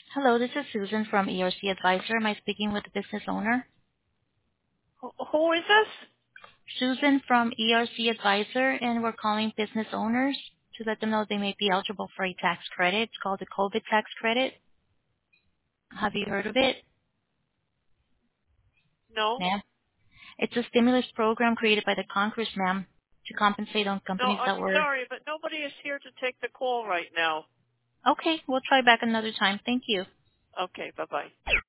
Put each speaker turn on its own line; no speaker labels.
Hello, this is Susan from ERC Advisor. Am I speaking with the business owner?
Who is this?
Susan from ERC Advisor, and we're calling business owners to let them know they may be eligible for a tax credit. It's called the COVID tax credit. Have you heard of it,
No.
ma'am? It's a stimulus program created by the Congress, ma'am, to compensate on
No,
companies
I'm
that were...
sorry, but nobody is here to take the call right now.
Okay, we'll try back another time. Thank you.
Okay, bye-bye.